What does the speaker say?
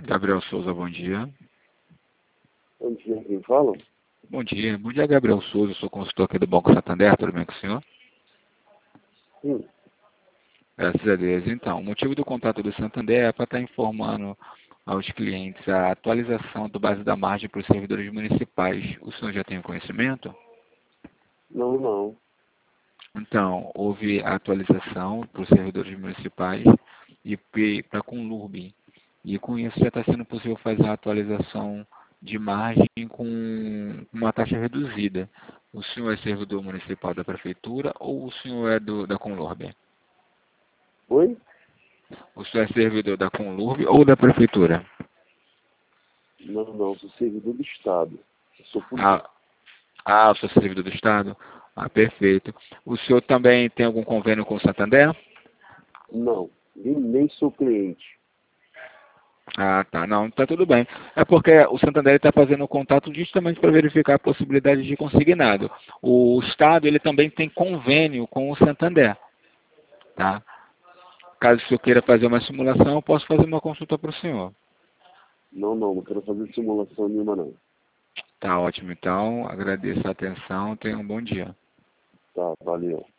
Gabriel Souza, bom dia. Bom dia, quem fala? Bom dia, Gabriel Souza, eu sou consultor aqui do Banco Santander, tudo bem com o senhor? Sim. Graças a Deus. Então, o motivo do contato do Santander é para estar informando aos clientes a atualização do base da margem para os servidores municipais. O senhor já tem conhecimento? Não. Então, houve a atualização para os servidores municipais e para a Conlurb. E com isso já está sendo possível fazer a atualização de margem com uma taxa reduzida. O senhor é servidor municipal da prefeitura ou o senhor é da Conlurb? Oi? O senhor é servidor da Conlurb ou da prefeitura? Não, sou servidor do Estado. Eu sou político. O senhor é servidor do Estado? Ah, perfeito. O senhor também tem algum convênio com o Santander? Não, nem sou cliente. Ah, tá. Não, tá tudo bem. É porque o Santander está fazendo o contato justamente para verificar a possibilidade de consignado. O Estado, ele também tem convênio com o Santander, tá? Caso o senhor queira fazer uma simulação, eu posso fazer uma consulta para o senhor. Não quero fazer simulação nenhuma, não. Tá ótimo, então. Agradeço a atenção. Tenha um bom dia. Tá, valeu.